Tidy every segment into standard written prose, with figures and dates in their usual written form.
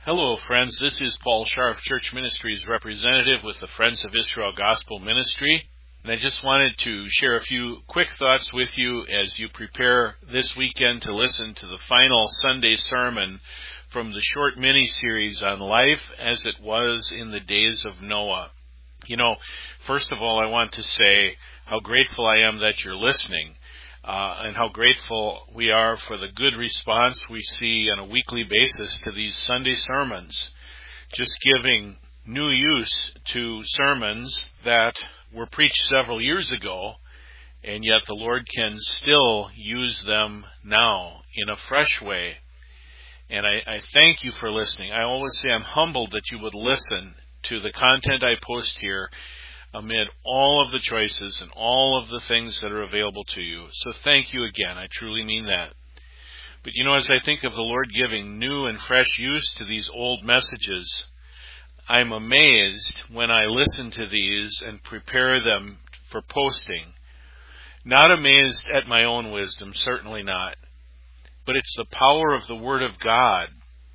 Hello, friends. This is Paul Scharf, Church Ministries representative with the Friends of Israel Gospel Ministry. And I just wanted to share a few quick thoughts with you as you prepare this weekend to listen to the final Sunday sermon from the short mini-series on life as it was in the days of Noah. First of all, I want to say how grateful I am that you're listening. And how grateful we are for the good response we see on a weekly basis to these Sunday sermons, just giving new use to sermons that were preached several years ago, and yet the Lord can still use them now in a fresh way. And I thank you for listening. I always say I'm humbled that you would listen to the content I post here amid all of the choices and all of the things that are available to you. So thank you again. I truly mean that. But as I think of the Lord giving new and fresh use to these old messages, I'm amazed when I listen to these and prepare them for posting. Not amazed at my own wisdom, certainly not. But it's the power of the Word of God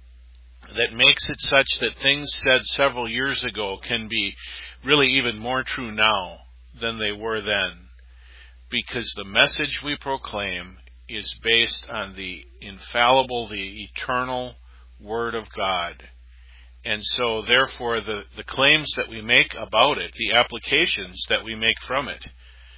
that makes it such that things said several years ago can be really even more true now than they were then, because the message we proclaim is based on the infallible, the eternal Word of God. And so, therefore, the claims that we make about it, the applications that we make from it,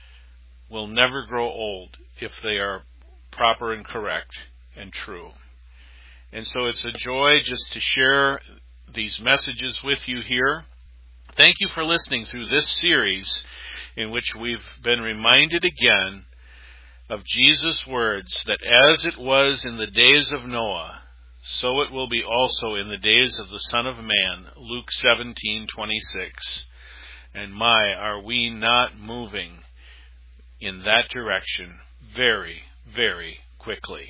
will never grow old if they are proper and correct and true. And so it's a joy just to share these messages with you here. Thank you for listening through this series in which we've been reminded again of Jesus' words that as it was in the days of Noah, so it will be also in the days of the Son of Man, Luke 17:26. And are we not moving in that direction very, very quickly?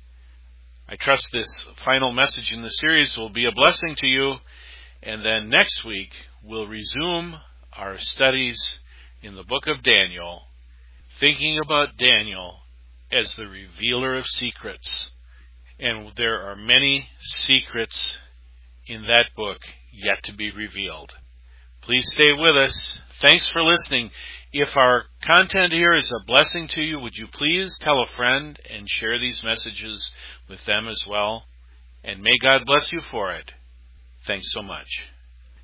I trust this final message in the series will be a blessing to you, and then next week we'll resume our studies in the book of Daniel, thinking about Daniel as the revealer of secrets. And there are many secrets in that book yet to be revealed. Please stay with us. Thanks for listening. If our content here is a blessing to you, would you please tell a friend and share these messages with them as well? And may God bless you for it. Thanks so much.